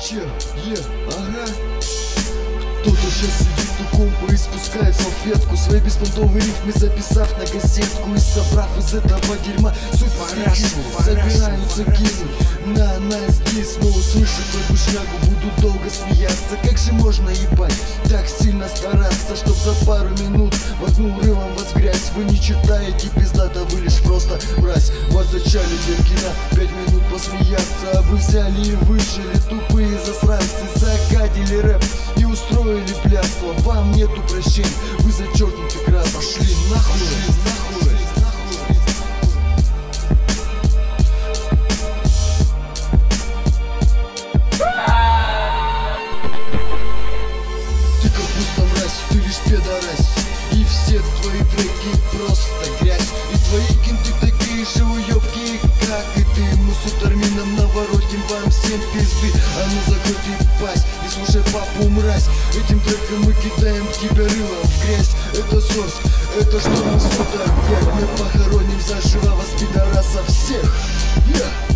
Ага. Кто-то сейчас сидит у компа и спускает салфетку, свои беспонтовые рифмы записав на кассетку. И собрав из этого дерьма суть парашу, собираются кинуть на нас здесь. Снова слышу твою шнягу, буду долго смеяться. Как же можно ебать, так сильно стараться, чтоб за пару минут воткнул рылом вас в грязь. Вы не читаете пиздата, вы лишь просто мразь. Вас зачали для кино, 5 минут посмеяться, а вы взяли и вышли тупые засранцы. Закадили рэп и устроили пляство. Вам нету прощения, вы зачеркнуты красным. Пошли нахуй, нахуй. Ты как будто мразь, ты лишь пидорась. И все твои треки просто грязь. И твои кенты такие же уёбки, как и ты. Мы с утермином наворотим вам всем пизды. А ну закройте пасть и слушай папу мразь. Этим треком мы кидаем тебя рылом в грязь. Это сорс, это что мы сюда опять. Мы похороним заживо вас, пидорасов всех.